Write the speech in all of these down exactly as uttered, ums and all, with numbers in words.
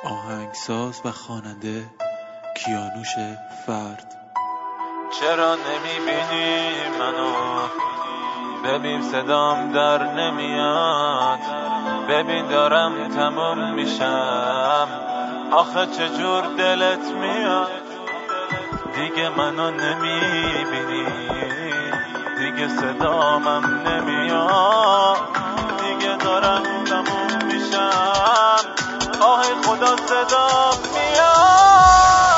آهنگساز و خواننده کیانوش فرد. چرا نمیبینی منو؟ ببین صدام در نمیاد، ببین دارم تموم میشم، آخه چجور دلت میاد؟ دیگه منو نمیبینی، دیگه صدامم نمیاد، دیگه دارم تموم میشم، آه خدا صدام میاد.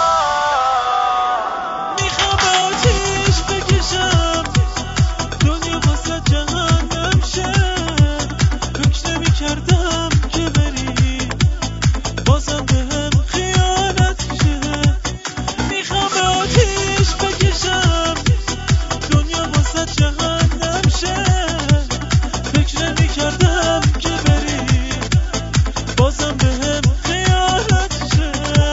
میخوام آتیش بکشم دنیا واسه جهنم شه، فکر نمی کردم که بری بازم بهم خیانت شه. میخوام آتیش بکشم دنیا واسه جهنم شه، فکر نمی کردم که بری بازم بهم خیانت شه.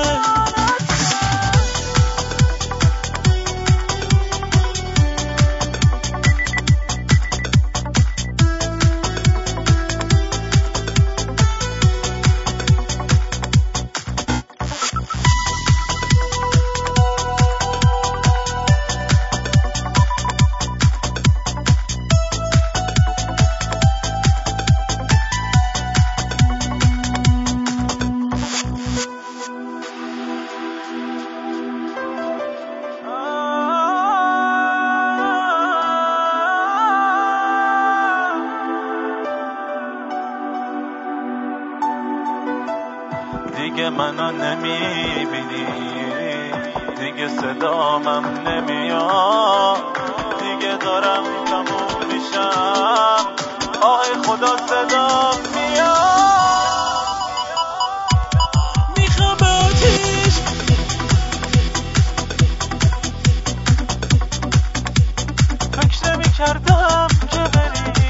دیگه منو نمیبینی، دیگه صدامم نمیاد، دیگه دارم تموم میشم، آه خدا صدام میاد. میخوام آتیش فکر نمی کردم که بری